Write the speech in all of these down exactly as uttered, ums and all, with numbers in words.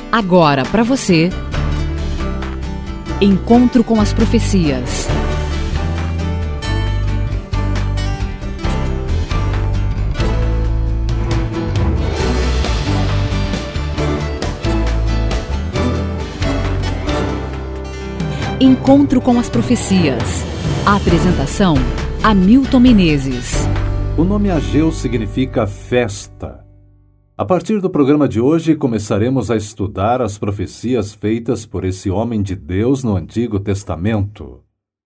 Agora para você, Encontro com as Profecias. Encontro com as Profecias. A apresentação: Hamilton Menezes. O nome Ageu significa festa. A partir do programa de hoje, começaremos a estudar as profecias feitas por esse homem de Deus no Antigo Testamento.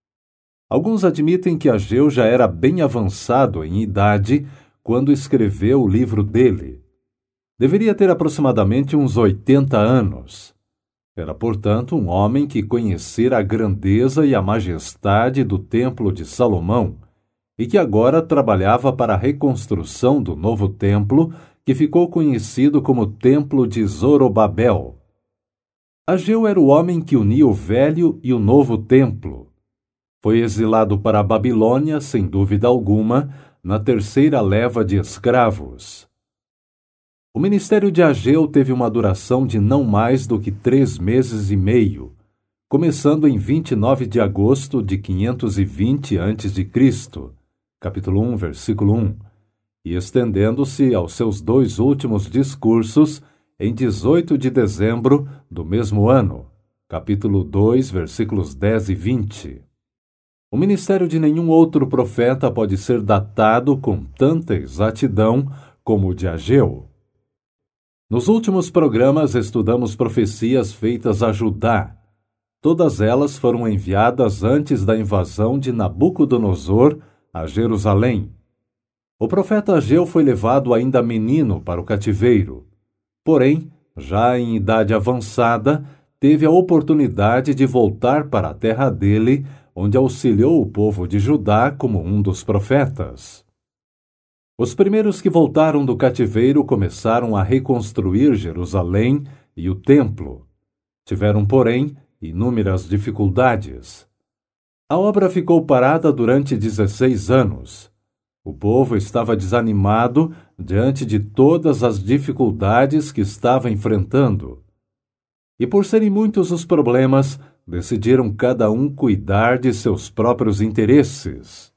Alguns admitem que Ageu já era bem avançado em idade quando escreveu o livro dele. Deveria ter aproximadamente uns oitenta anos. Era, portanto, um homem que conhecera a grandeza e a majestade do Templo de Salomão e que agora trabalhava para a reconstrução do novo templo, que ficou conhecido como Templo de Zorobabel. Ageu era o homem que unia o velho e o novo templo. Foi exilado para a Babilônia, sem dúvida alguma, na terceira leva de escravos. O ministério de Ageu teve uma duração de não mais do que três meses e meio, começando em vinte e nove de agosto de quinhentos e vinte antes de Cristo, capítulo um, versículo um, e estendendo-se aos seus dois últimos discursos em dezoito de dezembro do mesmo ano, capítulo dois, versículos dez e vinte. O ministério de nenhum outro profeta pode ser datado com tanta exatidão como o de Ageu. Nos últimos programas estudamos profecias feitas a Judá. Todas elas foram enviadas antes da invasão de Nabucodonosor a Jerusalém. O profeta Ageu foi levado ainda menino para o cativeiro. Porém, já em idade avançada, teve a oportunidade de voltar para a terra dele, onde auxiliou o povo de Judá como um dos profetas. Os primeiros que voltaram do cativeiro começaram a reconstruir Jerusalém e o templo. Tiveram, porém, inúmeras dificuldades. A obra ficou parada durante dezesseis anos. O povo estava desanimado diante de todas as dificuldades que estava enfrentando. E por serem muitos os problemas, decidiram cada um cuidar de seus próprios interesses.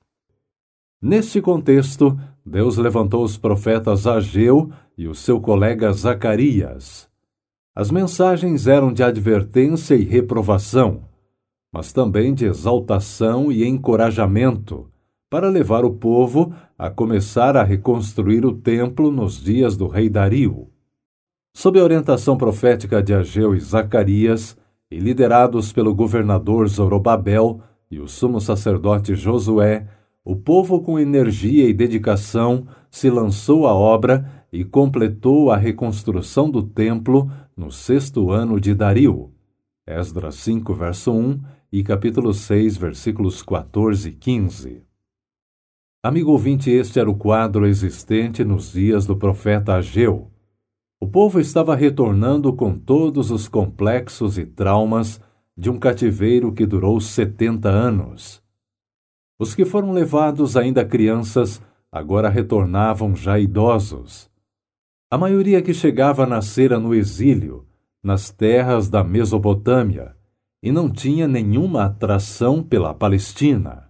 Neste contexto, Deus levantou os profetas Ageu e o seu colega Zacarias. As mensagens eram de advertência e reprovação, mas também de exaltação e encorajamento, para levar o povo a começar a reconstruir o templo nos dias do rei Dario. Sob a orientação profética de Ageu e Zacarias, e liderados pelo governador Zorobabel e o sumo sacerdote Josué, o povo com energia e dedicação se lançou à obra e completou a reconstrução do templo no sexto ano de Dario. Esdras cinco, verso um e capítulo seis, versículos quatorze e quinze. Amigo ouvinte, este era o quadro existente nos dias do profeta Ageu. O povo estava retornando com todos os complexos e traumas de um cativeiro que durou setenta anos. Os que foram levados ainda crianças agora retornavam já idosos. A maioria que chegava nascera no exílio, nas terras da Mesopotâmia, e não tinha nenhuma atração pela Palestina.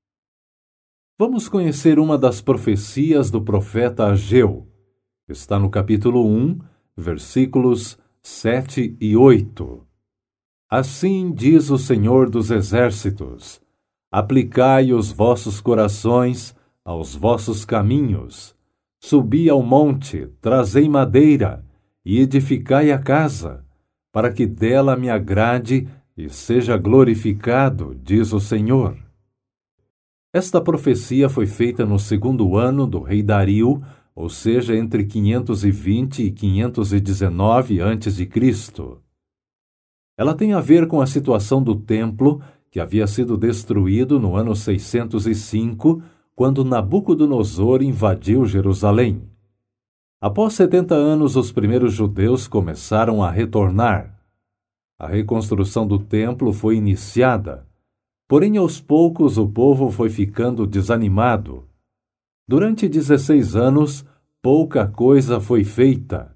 Vamos conhecer uma das profecias do profeta Ageu. Está no capítulo um, versículos sete e oito. Assim diz o Senhor dos Exércitos: aplicai os vossos corações aos vossos caminhos. Subi ao monte, trazei madeira, e edificai a casa, para que dela me agrade e seja glorificado, diz o Senhor. Esta profecia foi feita no segundo ano do rei Dario, ou seja, entre quinhentos e vinte e quinhentos e dezenove antes de Cristo. Ela tem a ver com a situação do templo, que havia sido destruído no ano seiscentos e cinco, quando Nabucodonosor invadiu Jerusalém. Após setenta anos, os primeiros judeus começaram a retornar. A reconstrução do templo foi iniciada, porém aos poucos o povo foi ficando desanimado. Durante dezesseis anos, pouca coisa foi feita,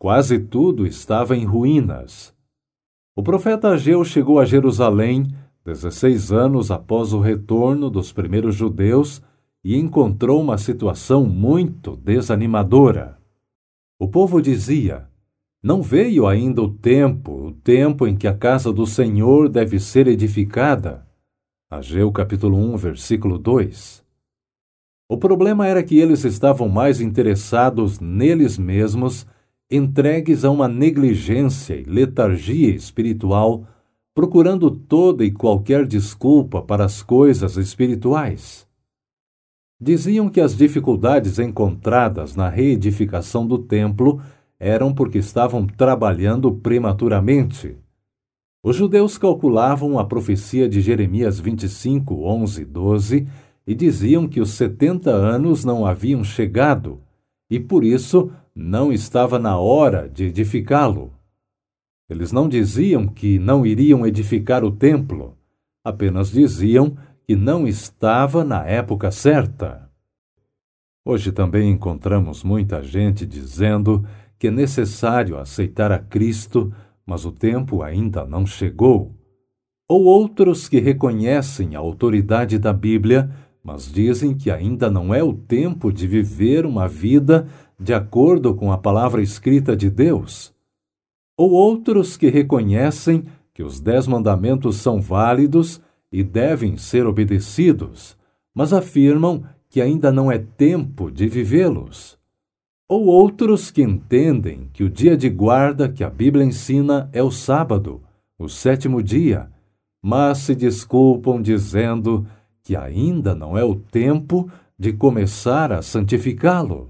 Quase tudo estava em ruínas. O profeta Ageu chegou a Jerusalém dezesseis anos após o retorno dos primeiros judeus e encontrou uma situação muito desanimadora. O povo dizia: não veio ainda o tempo, o tempo em que a casa do Senhor deve ser edificada. Ageu capítulo um, versículo dois. O problema era que eles estavam mais interessados neles mesmos, entregues a uma negligência e letargia espiritual, procurando toda e qualquer desculpa para as coisas espirituais. Diziam que as dificuldades encontradas na reedificação do templo eram porque estavam trabalhando prematuramente. Os judeus calculavam a profecia de Jeremias vinte e cinco, onze e doze e diziam que os setenta anos não haviam chegado e, por isso, não estava na hora de edificá-lo. Eles não diziam que não iriam edificar o templo, apenas diziam que não estava na época certa. Hoje também encontramos muita gente dizendo que é necessário aceitar a Cristo, mas o tempo ainda não chegou. Ou outros que reconhecem a autoridade da Bíblia, mas dizem que ainda não é o tempo de viver uma vida de acordo com a palavra escrita de Deus. Ou outros que reconhecem que os dez mandamentos são válidos e devem ser obedecidos, mas afirmam que ainda não é tempo de vivê-los. Ou outros que entendem que o dia de guarda que a Bíblia ensina é o sábado, o sétimo dia, mas se desculpam dizendo que ainda não é o tempo de começar a santificá-lo.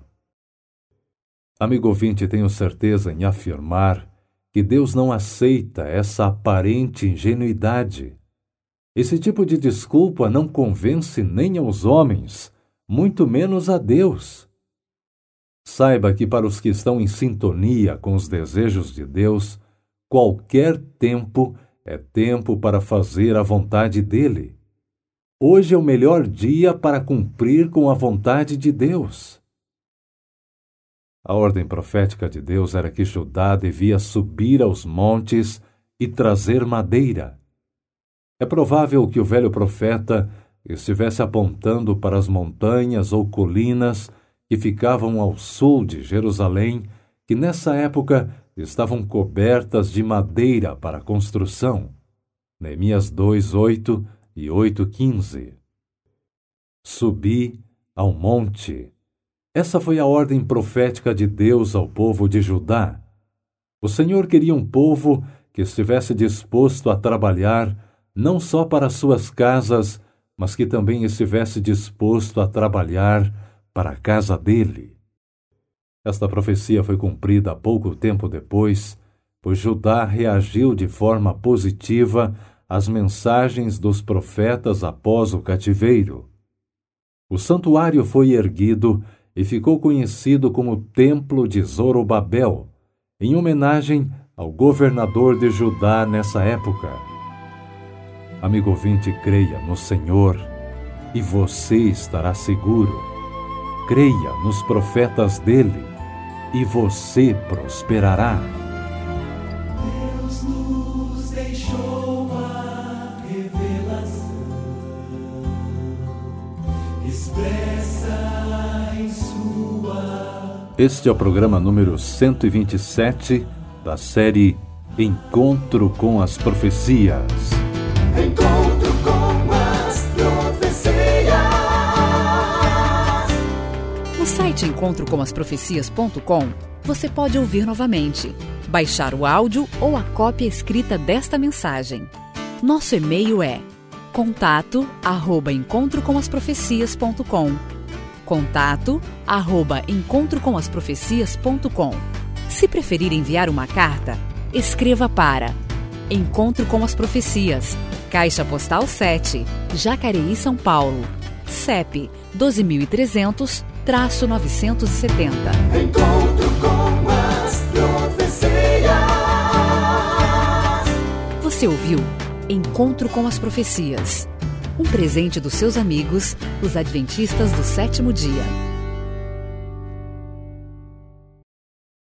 Amigo ouvinte, tenho certeza em afirmar que Deus não aceita essa aparente ingenuidade. Esse tipo de desculpa não convence nem aos homens, muito menos a Deus. Saiba que para os que estão em sintonia com os desejos de Deus, qualquer tempo é tempo para fazer a vontade dele. Hoje é o melhor dia para cumprir com a vontade de Deus. A ordem profética de Deus era que Judá devia subir aos montes e trazer madeira. É provável que o velho profeta estivesse apontando para as montanhas ou colinas que ficavam ao sul de Jerusalém, que nessa época estavam cobertas de madeira para construção. Neemias dois, oito e oito, quinze. Subi ao monte. Essa foi a ordem profética de Deus ao povo de Judá. O Senhor queria um povo que estivesse disposto a trabalhar não só para suas casas, mas que também estivesse disposto a trabalhar para a casa dele. Esta profecia foi cumprida pouco tempo depois, pois Judá reagiu de forma positiva às mensagens dos profetas após o cativeiro. O santuário foi erguido e ficou conhecido como Templo de Zorobabel, em homenagem ao governador de Judá nessa época. Amigo ouvinte, creia no Senhor e você estará seguro. Creia nos profetas dele e você prosperará. Deus nos deixou a revelação expressa em sua. Este é o programa número cento e vinte e sete da série Encontro com as Profecias. Encontro com as profecias. No site encontro com as profecias ponto com, você pode ouvir novamente, baixar o áudio ou a cópia escrita desta mensagem. Nosso e-mail é contato arroba encontro com as profecias ponto com. Contato arroba encontro com as profecias ponto com. Se preferir enviar uma carta, escreva para Encontro com as Profecias, Caixa Postal sete, Jacareí, São Paulo, C E P doze mil e trezentos, novecentos e setenta. Encontro com as profecias. Você ouviu Encontro com as Profecias, um presente dos seus amigos, os Adventistas do Sétimo Dia.